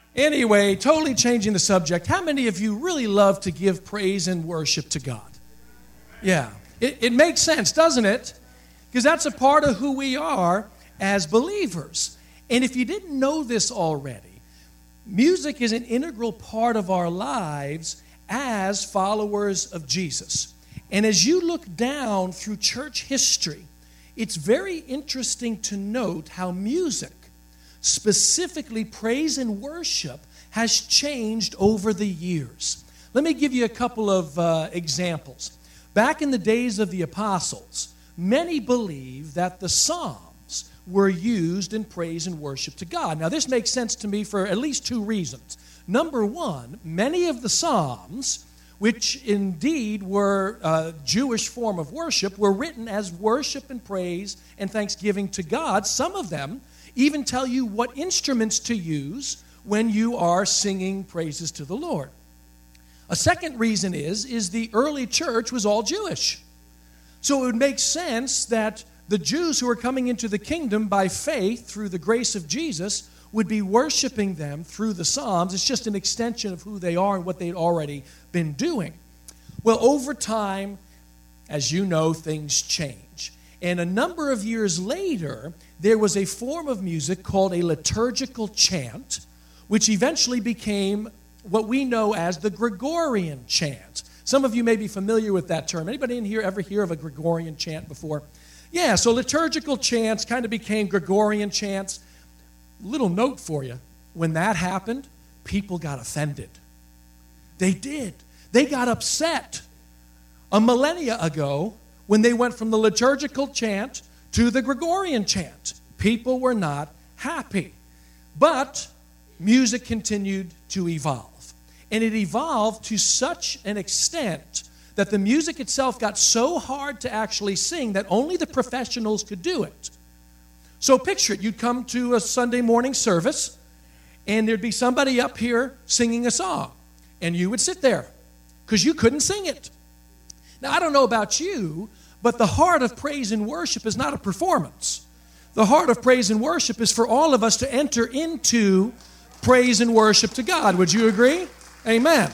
Anyway, totally changing the subject. How many of you really love to give praise and worship to God? Yeah. It makes sense, doesn't it? Because that's a part of who we are as believers. And if you didn't know this already, music is an integral part of our lives as followers of Jesus. And as you look down through church history, it's very interesting to note how music, specifically praise and worship, has changed over the years. Let me give you a couple of examples. Back in the days of the apostles, many believed that the Psalms were used in praise and worship to God. Now, this makes sense to me for at least two reasons. Number one, many of the Psalms, which indeed were a Jewish form of worship, were written as worship and praise and thanksgiving to God. Some of them even tell you what instruments to use when you are singing praises to the Lord. A second reason is the early church was all Jewish. So it would make sense that the Jews who are coming into the kingdom by faith through the grace of Jesus would be worshiping them through the Psalms. It's just an extension of who they are and what they'd already been doing. Well, over time, as you know, things change. And a number of years later, there was a form of music called a liturgical chant, which eventually became what we know as the Gregorian chant. Some of you may be familiar with that term. Anybody in here ever hear of a Gregorian chant before? Yeah, so liturgical chants kind of became Gregorian chants. Little note for you. When that happened, people got offended. They did. They got upset. A millennia ago, when they went from the liturgical chant to the Gregorian chant, people were not happy. But music continued to evolve. And it evolved to such an extent that the music itself got so hard to actually sing that only the professionals could do it. So picture it. You'd come to a Sunday morning service, and there'd be somebody up here singing a song. And you would sit there because you couldn't sing it. Now, I don't know about you, but the heart of praise and worship is not a performance. The heart of praise and worship is for all of us to enter into praise and worship to God. Would you agree? Amen.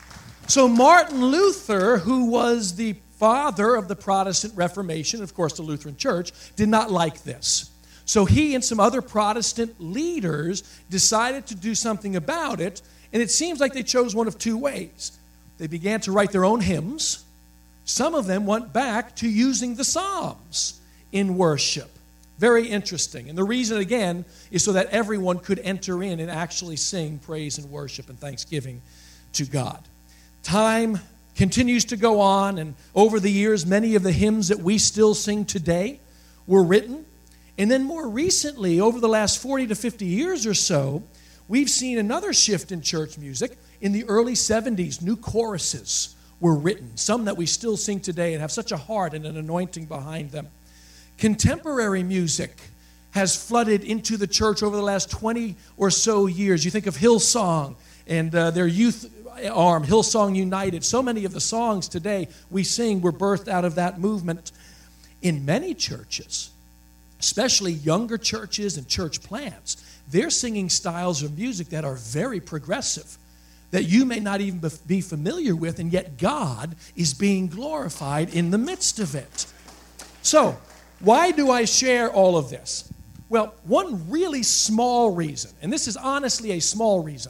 So Martin Luther, who was the father of the Protestant Reformation, of course the Lutheran Church, did not like this. So he and some other Protestant leaders decided to do something about it, and it seems like they chose one of two ways. They began to write their own hymns. Some of them went back to using the Psalms in worship. Very interesting. And the reason, again, is so that everyone could enter in and actually sing praise and worship and thanksgiving to God. Time continues to go on, and over the years, many of the hymns that we still sing today were written. And then more recently, over the last 40 to 50 years or so, we've seen another shift in church music. In the early 70s, new choruses were written, some that we still sing today and have such a heart and an anointing behind them. Contemporary music has flooded into the church over the last 20 or so years. You think of Hillsong and their youth arm, Hillsong United. So many of the songs today we sing were birthed out of that movement. In many churches, especially younger churches and church plants, they're singing styles of music that are very progressive, that you may not even be familiar with, and yet God is being glorified in the midst of it. So, why do I share all of this? Well, one really small reason, and this is honestly a small reason,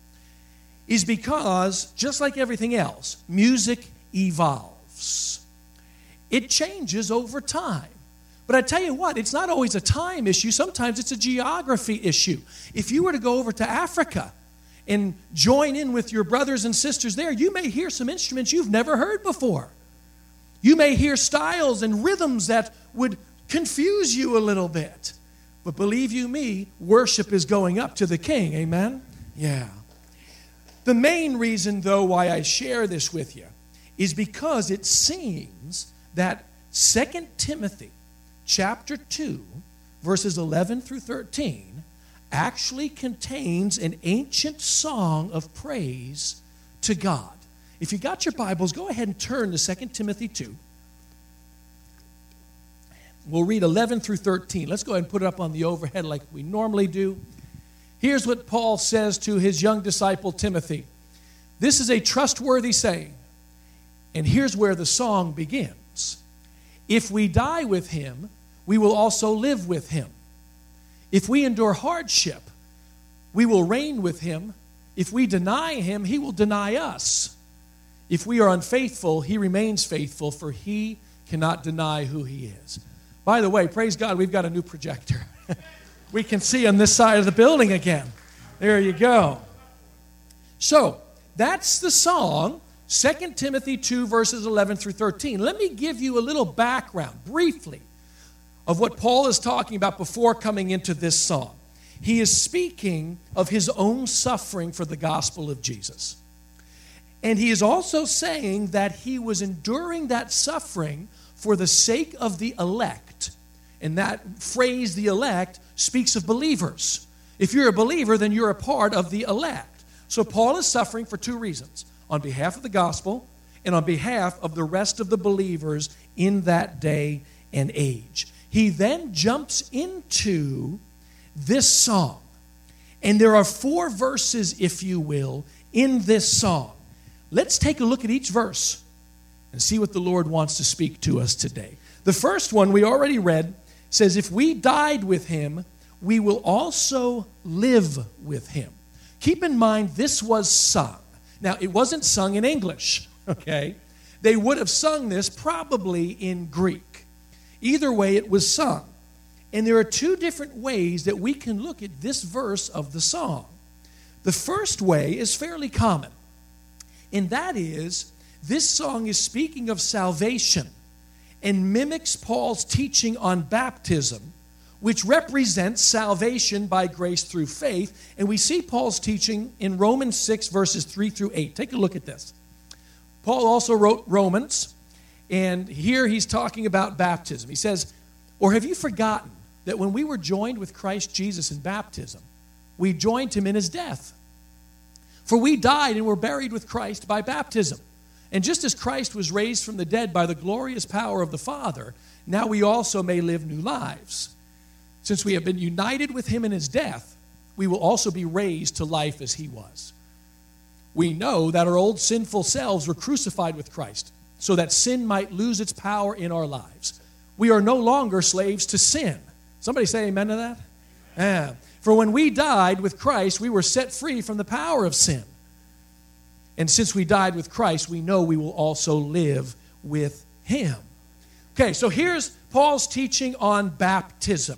is because, just like everything else, music evolves. It changes over time. But I tell you what, it's not always a time issue. Sometimes it's a geography issue. If you were to go over to Africa and join in with your brothers and sisters there, you may hear some instruments you've never heard before. You may hear styles and rhythms that would confuse you a little bit. But believe you me, worship is going up to the King. Amen? Yeah. The main reason, though, why I share this with you is because it seems that 2 Timothy chapter 2, verses 11 through 13, actually contains an ancient song of praise to God. If you got your Bibles, go ahead and turn to 2 Timothy 2. We'll read 11 through 13. Let's go ahead and put it up on the overhead like we normally do. Here's what Paul says to his young disciple Timothy. This is a trustworthy saying, and here's where the song begins. If we die with him, we will also live with him. If we endure hardship, we will reign with him. If we deny him, he will deny us. If we are unfaithful, he remains faithful, for he cannot deny who he is. By the way, praise God, we've got a new projector. We can see on this side of the building again. There you go. So, that's the song, 2 Timothy 2, verses 11 through 13. Let me give you a little background, briefly, of what Paul is talking about before coming into this song. He is speaking of his own suffering for the gospel of Jesus. And he is also saying that he was enduring that suffering for the sake of the elect. And that phrase, the elect, speaks of believers. If you're a believer, then you're a part of the elect. So Paul is suffering for two reasons: on behalf of the gospel and on behalf of the rest of the believers in that day and age. He then jumps into this song. And there are 4 verses, if you will, in this song. Let's take a look at each verse and see what the Lord wants to speak to us today. The first one we already read says, if we died with him, we will also live with him. Keep in mind, this was sung. Now, it wasn't sung in English, okay? They would have sung this probably in Greek. Either way, it was sung. And there are 2 different ways that we can look at this verse of the song. The first way is fairly common, and that is, this song is speaking of salvation and mimics Paul's teaching on baptism, which represents salvation by grace through faith. And we see Paul's teaching in Romans 6, verses 3 through 8. Take a look at this. Paul also wrote Romans, and here he's talking about baptism. He says, or have you forgotten that when we were joined with Christ Jesus in baptism, we joined him in his death? For we died and were buried with Christ by baptism. And just as Christ was raised from the dead by the glorious power of the Father, now we also may live new lives. Since we have been united with him in his death, we will also be raised to life as he was. We know that our old sinful selves were crucified with Christ, so that sin might lose its power in our lives. We are no longer slaves to sin. Somebody say amen to that? Yeah. For when we died with Christ, we were set free from the power of sin. And since we died with Christ, we know we will also live with him. Okay, so here's Paul's teaching on baptism.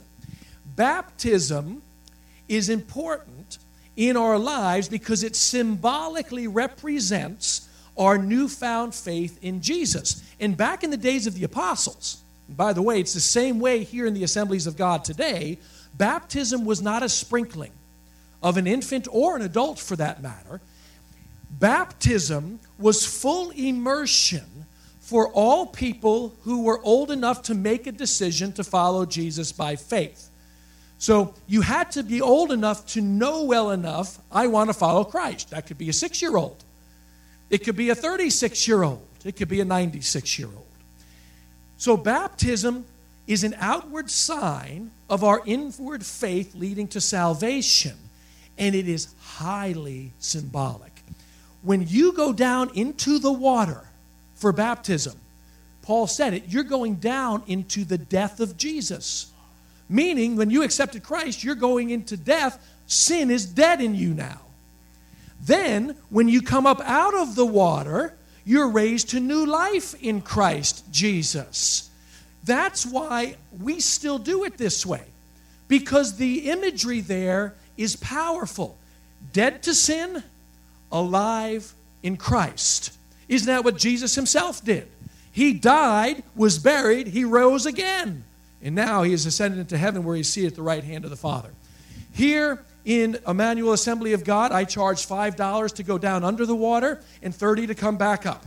Baptism is important in our lives because it symbolically represents our newfound faith in Jesus. And back in the days of the apostles, and by the way, it's the same way here in the Assemblies of God today, baptism was not a sprinkling of an infant or an adult for that matter. Baptism was full immersion for all people who were old enough to make a decision to follow Jesus by faith. So you had to be old enough to know well enough, I want to follow Christ. That could be a 6-year-old. It could be a 36-year-old. It could be a 96-year-old. So baptism is an outward sign of our inward faith leading to salvation, and it is highly symbolic. When you go down into the water for baptism, Paul said it, you're going down into the death of Jesus. Meaning, when you accepted Christ, you're going into death. Sin is dead in you now. Then, when you come up out of the water, you're raised to new life in Christ Jesus. That's why we still do it this way, because the imagery there is powerful. Dead to sin, alive in Christ. Isn't that what Jesus himself did? He died, was buried, he rose again. And now he is ascended into heaven where he's seated at the right hand of the Father. Here in Emmanuel Assembly of God, I charge $5 to go down under the water and $30 to come back up.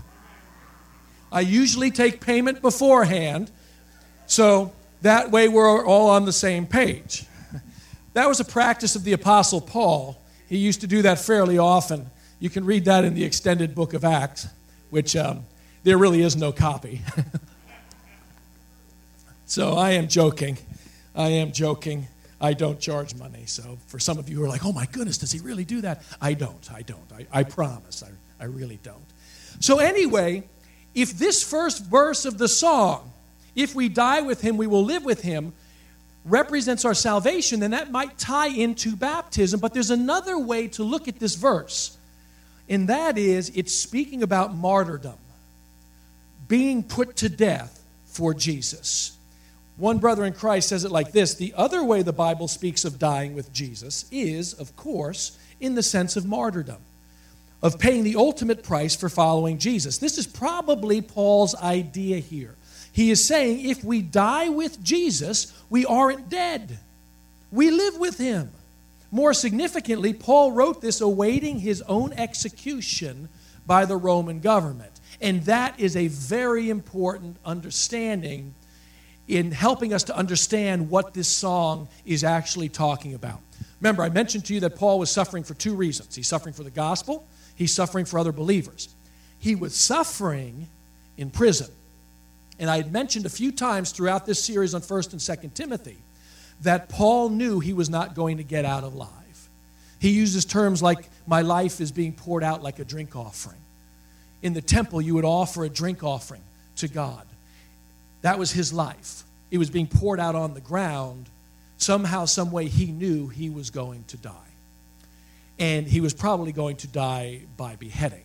I usually take payment beforehand, so that way we're all on the same page. That was a practice of the Apostle Paul. He used to do that fairly often. You can read that in the extended book of Acts, which there really is no copy. So I am joking. I don't charge money. So for some of you who are like, oh my goodness, does he really do that? I don't. I promise. I really don't. So anyway, if this first verse of the song, if we die with him, we will live with him, represents our salvation, then that might tie into baptism. But there's another way to look at this verse, and that is it's speaking about martyrdom, being put to death for Jesus. One brother in Christ says it like this: the other way the Bible speaks of dying with Jesus is, of course, in the sense of martyrdom, of paying the ultimate price for following Jesus. This is probably Paul's idea here. He is saying if we die with Jesus, we aren't dead. We live with him. More significantly, Paul wrote this awaiting his own execution by the Roman government. And that is a very important understanding in helping us to understand what this song is actually talking about. Remember, I mentioned to you that Paul was suffering for two reasons. He's suffering for the gospel. He's suffering for other believers. He was suffering in prison. And I had mentioned a few times throughout this series on 1 and 2 Timothy that Paul knew he was not going to get out alive. He uses terms like, my life is being poured out like a drink offering. In the temple, you would offer a drink offering to God. That was his life. It was being poured out on the ground. Somehow, some way, he knew he was going to die. And he was probably going to die by beheading.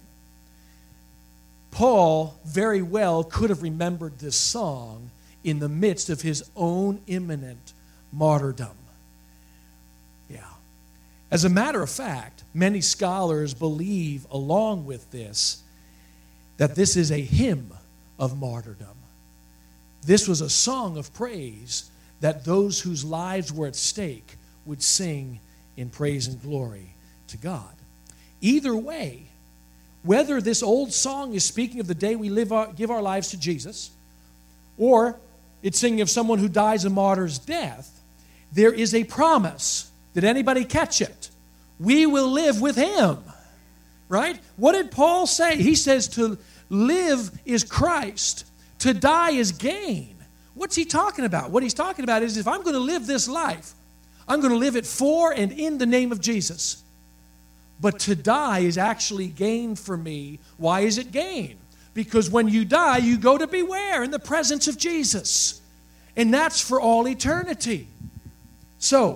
Paul very well could have remembered this song in the midst of his own imminent martyrdom. Yeah. As a matter of fact, many scholars believe, along with this, that this is a hymn of martyrdom. This was a song of praise that those whose lives were at stake would sing in praise and glory to God. Either way, whether this old song is speaking of the day we give our lives to Jesus, or it's singing of someone who dies a martyr's death, there is a promise. Did anybody catch it? We will live with him, right? What did Paul say? He says to live is Christ, to die is gain. What's he talking about? What he's talking about is if I'm going to live this life, I'm going to live it for and in the name of Jesus. But to die is actually gain for me. Why is it gain? Because when you die, you go to be where? In the presence of Jesus. And that's for all eternity. So,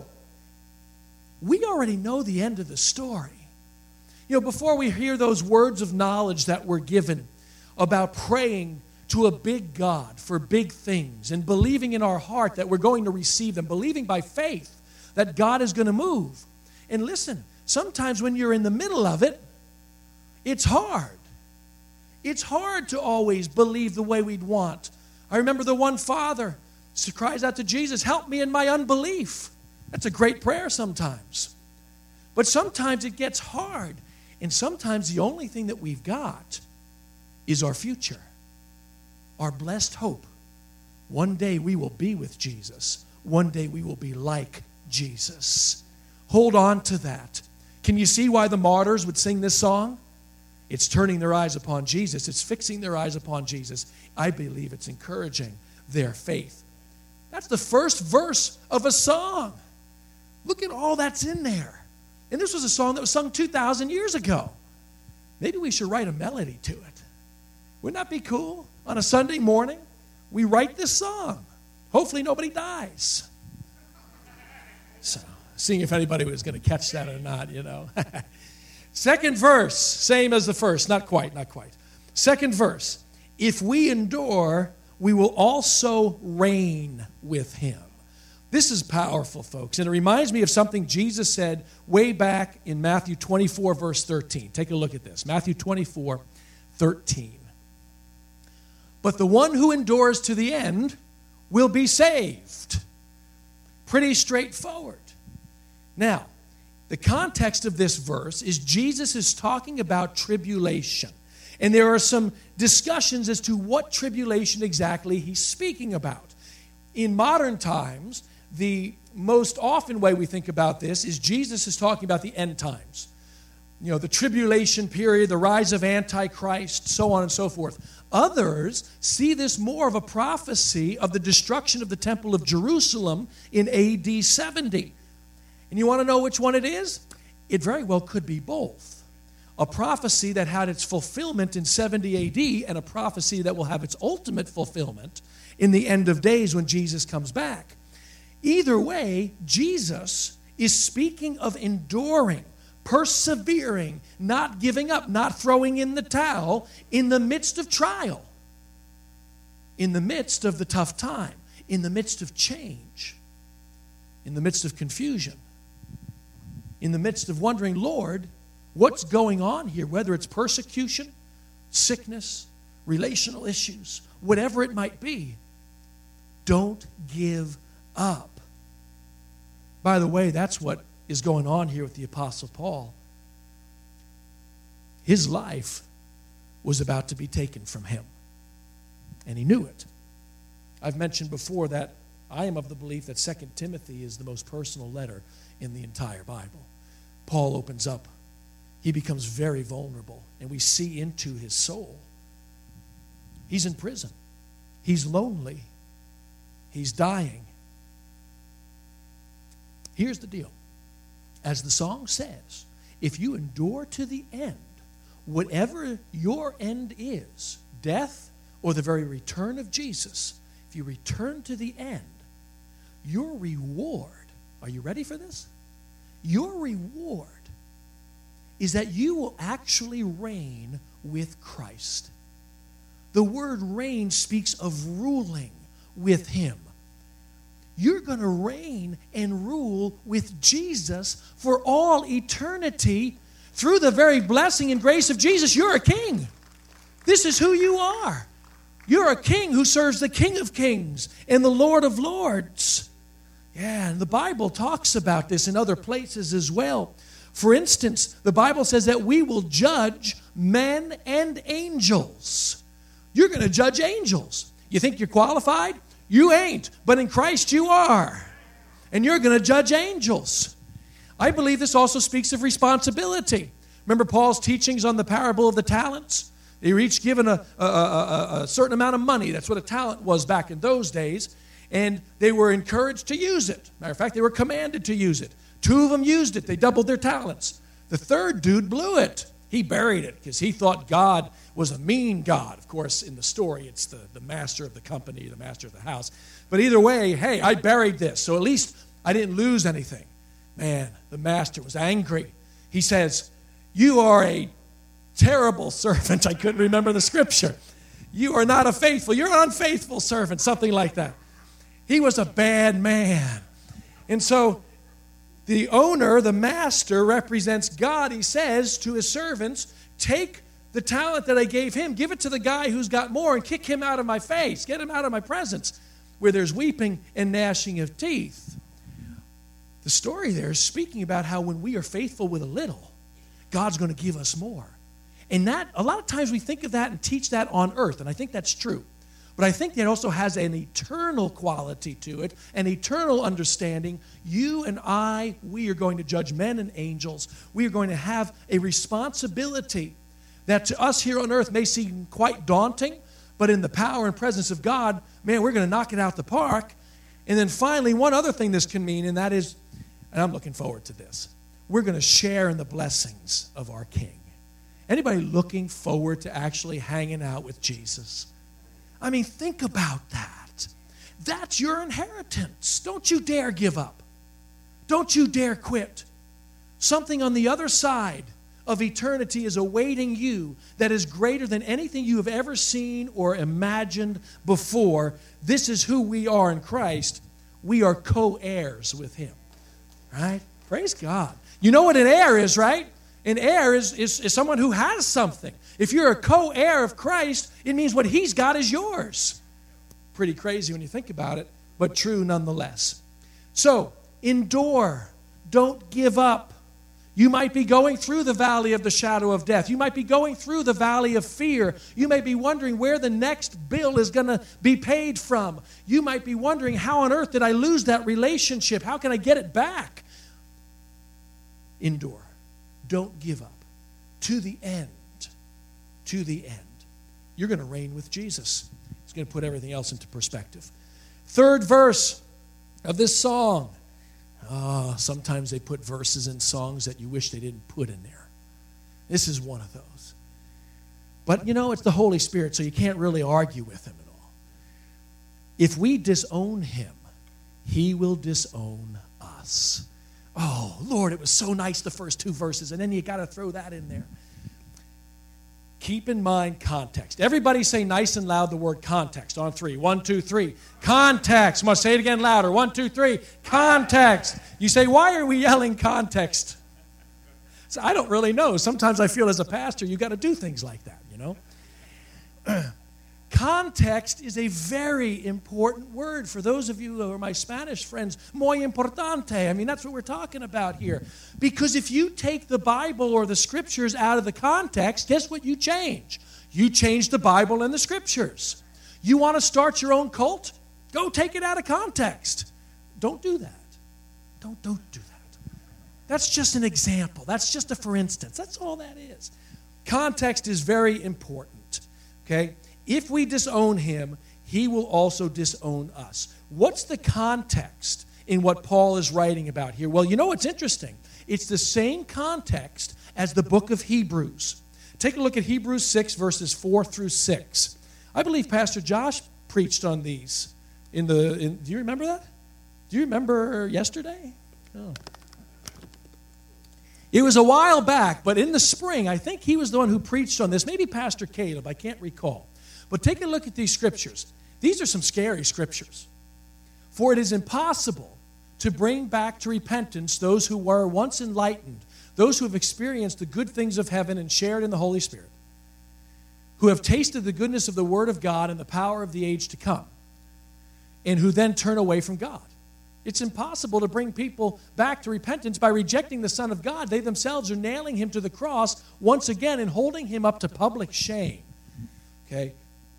we already know the end of the story. You know, before we hear those words of knowledge that were given about praying to a big God for big things and believing in our heart that we're going to receive them, believing by faith that God is going to move. And listen, sometimes when you're in the middle of it, it's hard. It's hard to always believe the way we'd want. I remember the one father cries out to Jesus, help me in my unbelief. That's a great prayer sometimes. But sometimes it gets hard. And sometimes the only thing that we've got is our future, our blessed hope. One day we will be with Jesus. One day we will be like Jesus. Hold on to that. Can you see why the martyrs would sing this song? It's turning their eyes upon Jesus. It's fixing their eyes upon Jesus. I believe it's encouraging their faith. That's the first verse of a song. Look at all that's in there. And this was a song that was sung 2,000 years ago. Maybe we should write a melody to it. Wouldn't that be cool? On a Sunday morning, we write this song. Hopefully nobody dies. So, seeing if anybody was going to catch that or not, you know. Second verse, same as the first. Not quite. Second verse. If we endure, we will also reign with him. This is powerful, folks. And it reminds me of something Jesus said way back in Matthew 24, verse 13. Take a look at this. Matthew 24, 13. But the one who endures to the end will be saved. Pretty straightforward. Now, the context of this verse is Jesus is talking about tribulation. And there are some discussions as to what tribulation exactly he's speaking about. In modern times, the most often way we think about this is Jesus is talking about the end times. You know, the tribulation period, the rise of Antichrist, so on and so forth. Others see this more of a prophecy of the destruction of the Temple of Jerusalem in AD 70. And you want to know which one it is? It very well could be both. A prophecy that had its fulfillment in 70 AD and a prophecy that will have its ultimate fulfillment in the end of days when Jesus comes back. Either way, Jesus is speaking of enduring, persevering, not giving up, not throwing in the towel in the midst of trial, in the midst of the tough time, in the midst of change, in the midst of confusion, in the midst of wondering, Lord, what's going on here? Whether it's persecution, sickness, relational issues, whatever it might be, don't give up. By the way, that's what is going on here with the Apostle Paul. His life was about to be taken from him, and he knew it. I've mentioned before that I am of the belief that 2 Timothy is the most personal letter in the entire Bible. Paul opens up. He becomes very vulnerable, and we see into his soul. He's in prison. He's lonely. He's dying. Here's the deal. As the song says, if you endure to the end, whatever your end is, death or the very return of Jesus, if you return to the end, your reward, are you ready for this? Your reward is that you will actually reign with Christ. The word reign speaks of ruling with him. You're going to reign and rule with Jesus for all eternity through the very blessing and grace of Jesus. You're a king. This is who you are. You're a king who serves the King of Kings and the Lord of Lords. Yeah, and the Bible talks about this in other places as well. For instance, the Bible says that we will judge men and angels. You're going to judge angels. You think you're qualified? You ain't, but in Christ you are. And you're going to judge angels. I believe this also speaks of responsibility. Remember Paul's teachings on the parable of the talents? They were each given a certain amount of money. That's what a talent was back in those days. And they were encouraged to use it. Matter of fact, they were commanded to use it. 2 of them used it. They doubled their talents. The third dude blew it. He buried it because he thought God was a mean God. Of course, in the story, it's the master of the company, the master of the house. But either way, hey, I buried this, so at least I didn't lose anything. Man, the master was angry. He says, you are a terrible servant. I couldn't remember the scripture. You are not a faithful. You're an unfaithful servant, something like that. He was a bad man. And so the owner, the master, represents God. He says to his servants, take the talent that I gave him, give it to the guy who's got more and kick him out of my face. Get him out of my presence where there's weeping and gnashing of teeth. The story there is speaking about how when we are faithful with a little, God's going to give us more. And that, a lot of times we think of that and teach that on earth, and I think that's true. But I think that also has an eternal quality to it, an eternal understanding. You and I, we are going to judge men and angels. We are going to have a responsibility that to us here on earth may seem quite daunting, but in the power and presence of God, man, we're going to knock it out the park. And then finally, one other thing this can mean, and that is, and I'm looking forward to this, we're going to share in the blessings of our King. Anybody looking forward to actually hanging out with Jesus? I mean, think about that. That's your inheritance. Don't you dare give up. Don't you dare quit. Something on the other side of eternity is awaiting you that is greater than anything you have ever seen or imagined before. This is who we are in Christ. We are co-heirs with him. Right? Praise God. You know what an heir is, right? An heir is someone who has something. If you're a co-heir of Christ, it means what he's got is yours. Pretty crazy when you think about it, but true nonetheless. So, endure. Don't give up. You might be going through the valley of the shadow of death. You might be going through the valley of fear. You may be wondering where the next bill is going to be paid from. You might be wondering, how on earth did I lose that relationship? How can I get it back? Endure. Don't give up. To the end. To the end. you're going to reign with Jesus. It's going to put everything else into perspective. Third verse of this song. Sometimes they put verses in songs that you wish they didn't put in there. This is one of those. But, it's the Holy Spirit, so you can't really argue with him at all. If we disown him, he will disown us. Oh, Lord, it was so nice the first two verses, and then you got to throw that in there. Keep in mind context. Everybody say nice and loud the word context on 3. 1, 2, 3. Context. Must say it again louder. 1, 2, 3. Context. You say, why are we yelling context? So I don't really know. Sometimes I feel as a pastor, you got to do things like that, Context is a very important word. For those of you who are my Spanish friends, muy importante. I mean, that's what we're talking about here. Because if you take the Bible or the Scriptures out of the context, guess what you change? You change the Bible and the Scriptures. You want to start your own cult? Go take it out of context. Don't do that. Don't do that. That's just an example. That's just a for instance. That's all that is. Context is very important, okay? If we disown him, he will also disown us. What's the context in what Paul is writing about here? Well, what's interesting? It's the same context as the book of Hebrews. Take a look at Hebrews 6, verses 4 through 6. I believe Pastor Josh preached on these. Do you remember that? Do you remember yesterday? Oh. It was a while back, but in the spring, I think he was the one who preached on this. Maybe Pastor Caleb, I can't recall. But take a look at these scriptures. These are some scary scriptures. For it is impossible to bring back to repentance those who were once enlightened, those who have experienced the good things of heaven and shared in the Holy Spirit, who have tasted the goodness of the Word of God and the power of the age to come, and who then turn away from God. It's impossible to bring people back to repentance by rejecting the Son of God. They themselves are nailing him to the cross once again and holding him up to public shame. Okay?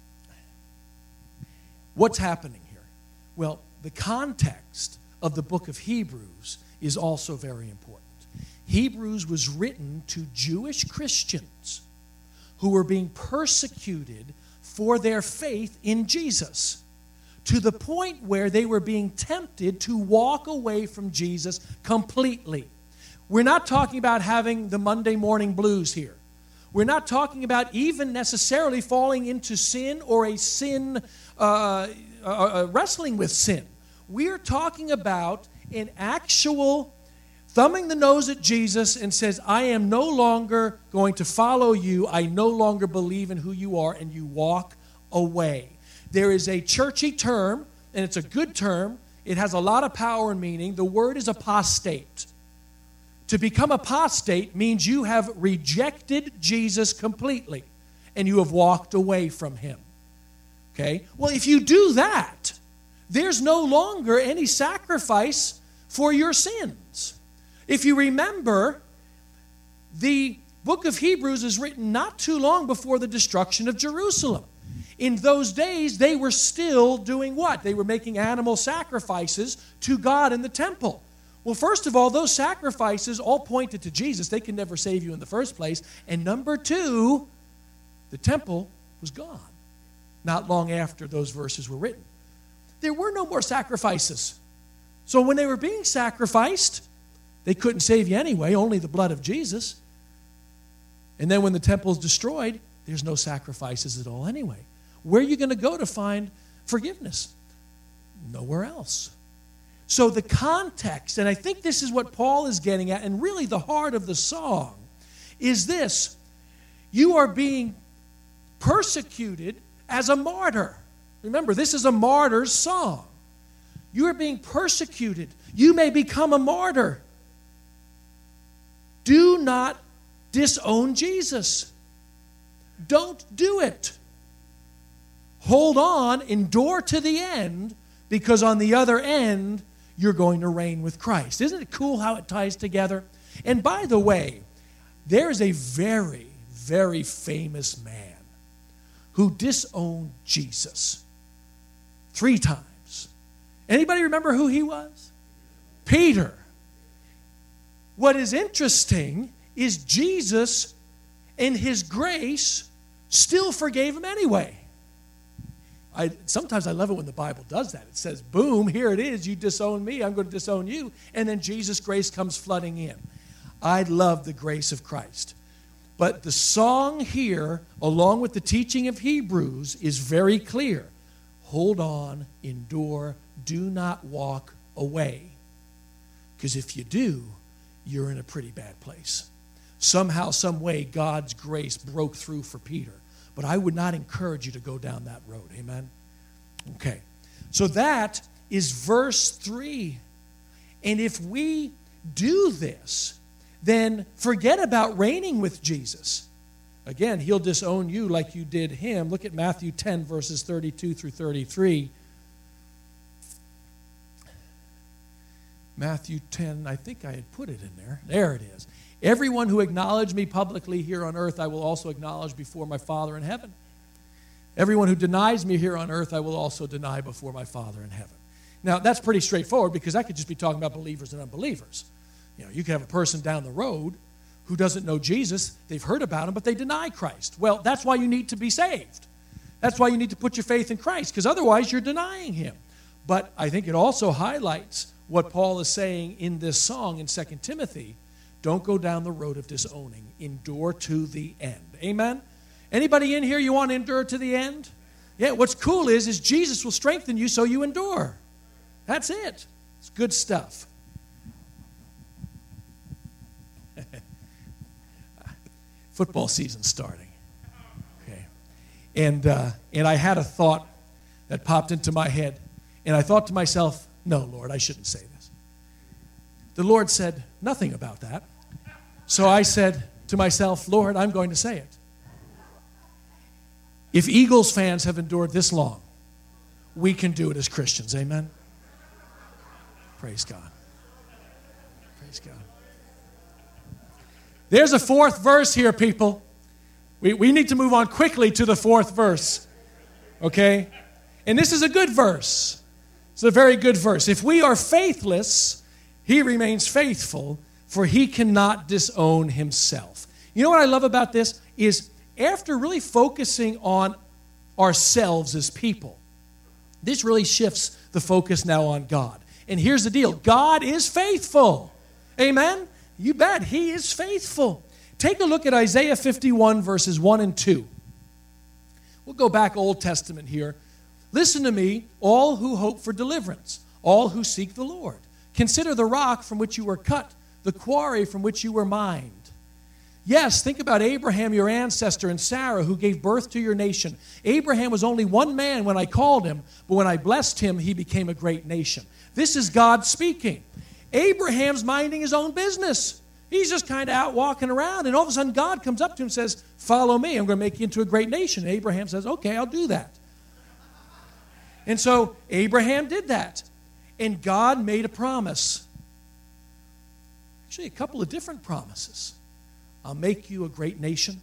What's happening here? Well, the context of the book of Hebrews is also very important. Hebrews was written to Jewish Christians who were being persecuted for their faith in Jesus, to the point where they were being tempted to walk away from Jesus completely. We're not talking about having the Monday morning blues here. We're not talking about even necessarily falling into sin or a sin, wrestling with sin. We're talking about an actual thumbing the nose at Jesus and says, I am no longer going to follow you. I no longer believe in who you are, and you walk away. There is a churchy term, and it's a good term. It has a lot of power and meaning. The word is apostate. To become apostate means you have rejected Jesus completely, and you have walked away from him. Okay? Well, if you do that, there's no longer any sacrifice for your sins. If you remember, the book of Hebrews is written not too long before the destruction of Jerusalem. In those days, they were still doing what? They were making animal sacrifices to God in the temple. Well, first of all, those sacrifices all pointed to Jesus. They could never save you in the first place. And number two, the temple was gone not long after those verses were written. There were no more sacrifices. So when they were being sacrificed, they couldn't save you anyway, only the blood of Jesus. And then when the temple is destroyed, there's no sacrifices at all anyway. Where are you going to go to find forgiveness? Nowhere else. So the context, and I think this is what Paul is getting at, and really the heart of the song, is this. You are being persecuted as a martyr. Remember, this is a martyr's song. You are being persecuted. You may become a martyr. Do not disown Jesus. Don't do it. Hold on, endure to the end, because on the other end, you're going to reign with Christ. Isn't it cool how it ties together? And by the way, there's a very, very famous man who disowned Jesus 3 times. Anybody remember who he was? Peter. What is interesting is Jesus, in his grace, still forgave him anyway. Sometimes I love it when the Bible does that. It says, boom, here it is. You disown me, I'm going to disown you. And then Jesus' grace comes flooding in. I love the grace of Christ. But the song here, along with the teaching of Hebrews, is very clear. Hold on, endure, do not walk away. Because if you do, you're in a pretty bad place. Somehow, some way, God's grace broke through for Peter. But I would not encourage you to go down that road. Amen? Okay. So that is verse 3. And if we do this, then forget about reigning with Jesus. Again, he'll disown you like you did him. Look at Matthew 10, verses 32 through 33. Matthew 10, I think I had put it in there. There it is. Everyone who acknowledged me publicly here on earth, I will also acknowledge before my Father in heaven. Everyone who denies me here on earth, I will also deny before my Father in heaven. Now, that's pretty straightforward because I could just be talking about believers and unbelievers. You know, you could have a person down the road who doesn't know Jesus. They've heard about him, but they deny Christ. Well, that's why you need to be saved. That's why you need to put your faith in Christ, because otherwise you're denying him. But I think it also highlights what Paul is saying in this song in 2 Timothy. Don't go down the road of disowning. Endure to the end. Amen? Anybody in here you want to endure to the end? Yeah, what's cool is Jesus will strengthen you so you endure. That's it. It's good stuff. Football season's starting. Okay. And I had a thought that popped into my head. And I thought to myself, no, Lord, I shouldn't say this. The Lord said nothing about that. So I said to myself, Lord, I'm going to say it. If Eagles fans have endured this long, we can do it as Christians. Amen? Praise God. Praise God. There's a fourth verse here, people. We need to move on quickly to the fourth verse. Okay? And this is a good verse. It's a very good verse. If we are faithless, he remains faithful, for he cannot disown himself. You know what I love about this is after really focusing on ourselves as people, this really shifts the focus now on God. And here's the deal. God is faithful. Amen? You bet. He is faithful. Take a look at Isaiah 51, verses 1 and 2. We'll go back Old Testament here. Listen to me, all who hope for deliverance, all who seek the Lord. Consider the rock from which you were cut, the quarry from which you were mined. Yes, think about Abraham, your ancestor, and Sarah, who gave birth to your nation. Abraham was only one man when I called him, but when I blessed him, he became a great nation. This is God speaking. Abraham's minding his own business. He's just kind of out walking around, and all of a sudden God comes up to him and says, follow me, I'm going to make you into a great nation. And Abraham says, okay, I'll do that. And so Abraham did that. And God made a promise. Actually, a couple of different promises. I'll make you a great nation.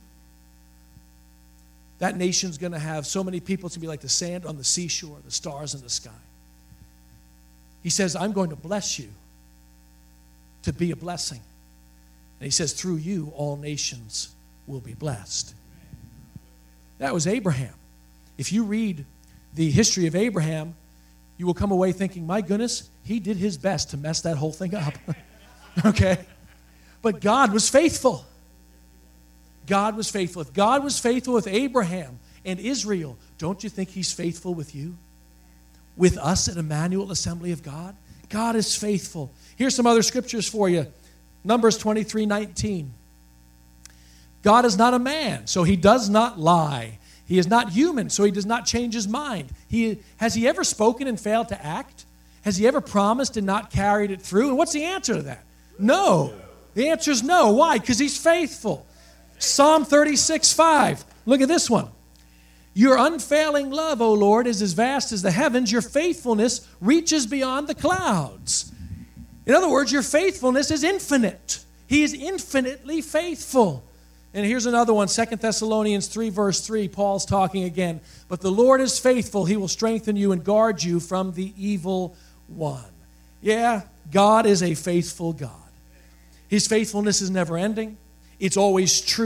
That nation's going to have so many people, it's going to be like the sand on the seashore, the stars in the sky. He says, I'm going to bless you to be a blessing. And he says, through you, all nations will be blessed. That was Abraham. If you read the history of Abraham, you will come away thinking, my goodness, he did his best to mess that whole thing up. Okay? But God was faithful. God was faithful. If God was faithful with Abraham and Israel, don't you think he's faithful with you? With us at Emmanuel Assembly of God? God is faithful. Here's some other scriptures for you. Numbers 23:19. God is not a man, so he does not lie. He is not human, so he does not change his mind. Has he ever spoken and failed to act? Has he ever promised and not carried it through? And what's the answer to that? No. The answer is no. Why? Because he's faithful. Psalm 36:5. Look at this one. Your unfailing love, O Lord, is as vast as the heavens. Your faithfulness reaches beyond the clouds. In other words, your faithfulness is infinite. He is infinitely faithful. And here's another one, 2 Thessalonians 3, verse 3. Paul's talking again. But the Lord is faithful. He will strengthen you and guard you from the evil one. Yeah, God is a faithful God. His faithfulness is never ending. It's always true.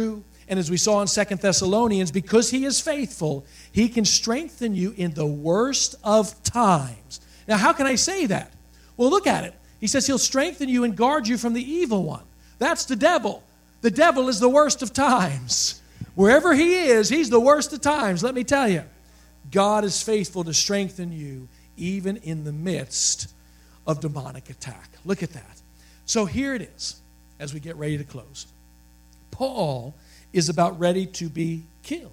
And as we saw in 2 Thessalonians, because he is faithful, he can strengthen you in the worst of times. Now, how can I say that? Well, look at it. He says he'll strengthen you and guard you from the evil one. That's the devil. The devil is the worst of times. Wherever he is, he's the worst of times, let me tell you. God is faithful to strengthen you even in the midst of demonic attack. Look at that. So here it is as we get ready to close. Paul is about ready to be killed.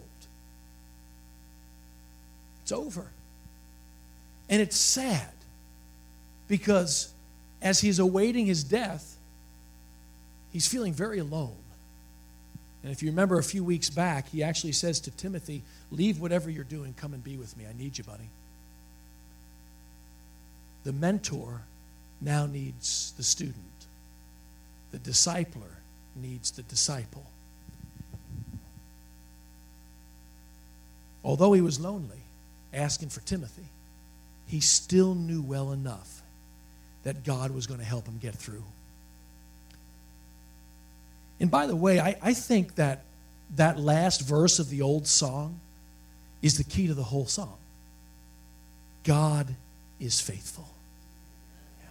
It's over. And it's sad because as he's awaiting his death, he's feeling very alone. And if you remember a few weeks back, he actually says to Timothy, leave whatever you're doing, come and be with me. I need you, buddy. The mentor now needs the student. The discipler needs the disciple. Although he was lonely, asking for Timothy, he still knew well enough that God was going to help him get through. And by the way, I think that last verse of the old song is the key to the whole song. God is faithful. Yeah.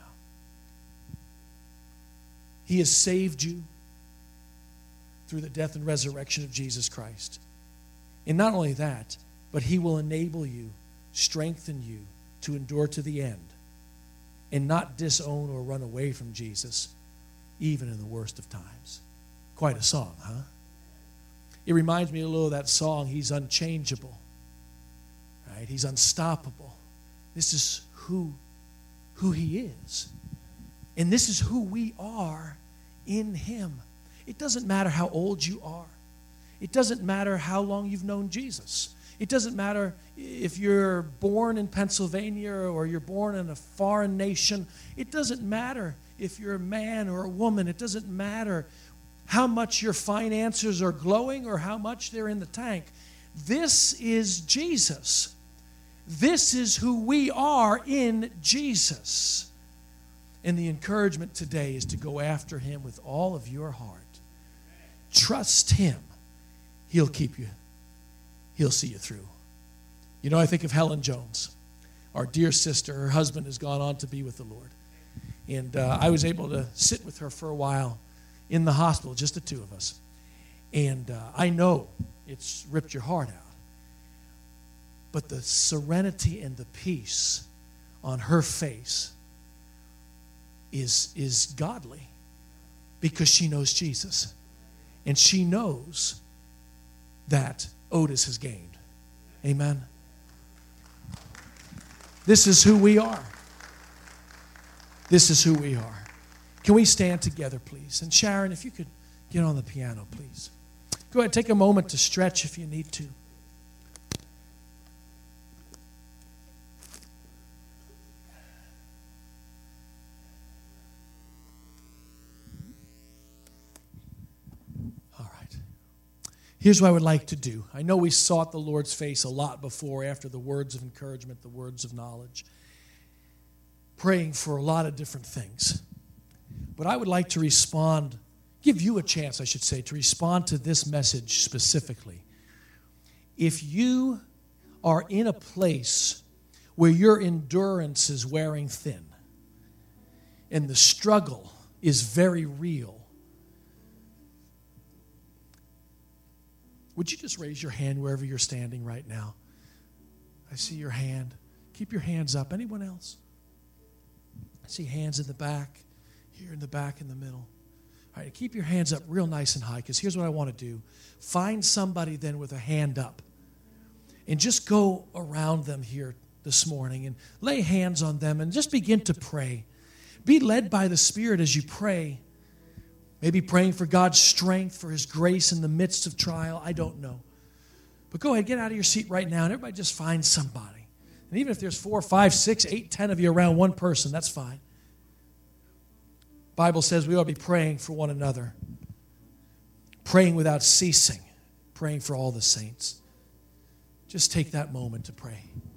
He has saved you through the death and resurrection of Jesus Christ. And not only that, but he will enable you, strengthen you to endure to the end and not disown or run away from Jesus, even in the worst of times. Quite a song, huh? It reminds me a little of that song, He's Unchangeable. Right? He's unstoppable. This is who he is. And this is who we are in him. It doesn't matter how old you are. It doesn't matter how long you've known Jesus. It doesn't matter if you're born in Pennsylvania or you're born in a foreign nation. It doesn't matter if you're a man or a woman. It doesn't matter how much your finances are glowing or how much they're in the tank. This is Jesus. This is who we are in Jesus. And the encouragement today is to go after him with all of your heart. Trust him. He'll keep you. He'll see you through. You know, I think of Helen Jones, our dear sister. Her husband has gone on to be with the Lord. And I was able to sit with her for a while in the hospital, just the two of us. And I know it's ripped your heart out. But the serenity and the peace on her face is godly because she knows Jesus. And she knows that Otis has gained. Amen. This is who we are. This is who we are. Can we stand together, please? And Sharon, if you could get on the piano, please. Go ahead, take a moment to stretch if you need to. All right. Here's what I would like to do. I know we sought the Lord's face a lot before, after the words of encouragement, the words of knowledge, praying for a lot of different things. But I would like to respond, give you a chance, I should say, to respond to this message specifically. If you are in a place where your endurance is wearing thin and the struggle is very real, would you just raise your hand wherever you're standing right now? I see your hand. Keep your hands up. Anyone else? I see hands in the back. Here in the back, in the middle. All right, keep your hands up real nice and high, because here's what I want to do. Find somebody then with a hand up. And just go around them here this morning and lay hands on them and just begin to pray. Be led by the Spirit as you pray. Maybe praying for God's strength, for his grace in the midst of trial. I don't know. But go ahead, get out of your seat right now, and everybody just find somebody. And even if there's 4, 5, 6, 8, 10 of you around one person, that's fine. Bible says we ought to be praying for one another, praying without ceasing, praying for all the saints. Just take that moment to pray.